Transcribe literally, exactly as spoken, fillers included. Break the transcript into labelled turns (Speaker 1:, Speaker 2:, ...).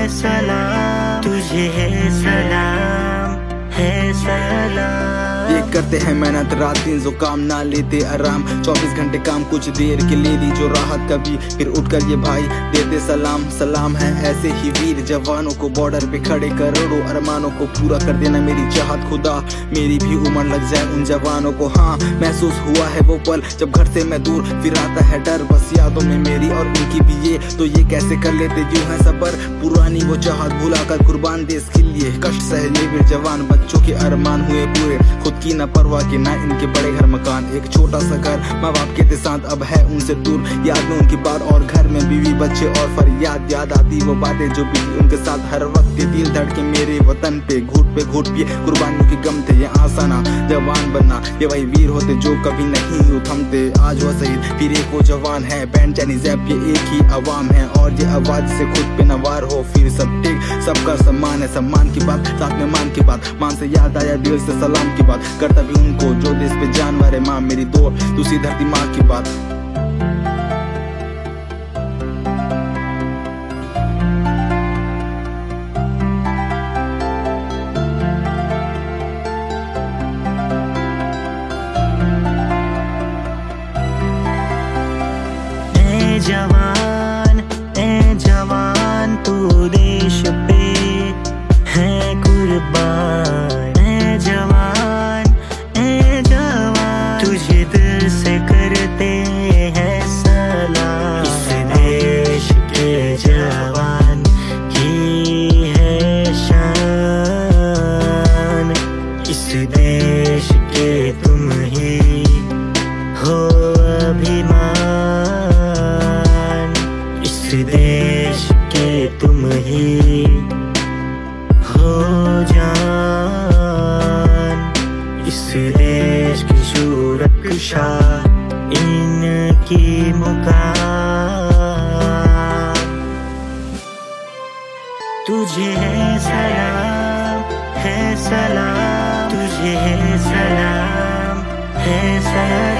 Speaker 1: सलाम, तुझे है सलाम, है सलाम।
Speaker 2: ये करते हैं मेहनत रात दिन जो काम ना लेते आराम, चौबीस घंटे काम कुछ देर के लिए दी जो राहत कभी फिर उठकर ये भाई देते सलाम। सलाम है ऐसे ही वीर जवानों को, बॉर्डर पे खड़े करोड़ों अरमानों को पूरा कर देना मेरी चाहत खुदा, मेरी भी उम्र लग जाए उन जवानों को। हाँ महसूस हुआ है वो पल जब घर से मैं दूर, फिर आता है डर बस यादों में मेरी और उनकी भी। ये तो ये कैसे कर लेते यूं है सबर, पुरानी वो चाहत भुलाकर कुर्बान देश के लिए कष्ट सहे ये वीर जवान। बच्चों के अरमान हुए पूरे, खुद की न परवाह की ना इनके बड़े घर मकान, एक छोटा सा घर माँ बाप के थे साथ अब है उनसे दूर। याद में उनकी बात और घर में बीवी बच्चे और फरियाद, याद आती वो बातें जो बीती उनके साथ हर वक्त। ये दिल धड़के मेरे वतन पे घुट पे घुट पिए कुर्बानियों की गम थे। ये आसाना जवान बनना ये वही वीर होते जो कभी नहीं थमते। आज वो शहीद फिर एक वो जवान है, बैंड चैनी जैप ये एक ही आवाम है और ये आवाज से खुद पे नवार हो फिर सब ठीक। सबका सम्मान है सम्मान की बात साथ में मान की बात, मान से याद आया दिल से सलाम की बात। करता भी उनको जो देश पे जानवर है माँ मेरी दो दूसरी धरती माँ की बात।
Speaker 1: ए जवान ए जवान तू देश पे है कुर्बान, ए जवान ए जवान तुझे दिल से करते हैं सलाम। इस देश के जवान की है शान, इस देश के तुम ही हो अभिमान, इस देश के तुम ही हो जान। इस देश की सुरक्षा इनकी मुकाम, तुझे है सलाम, है सलाम, तुझे है सलाम, है सलाम।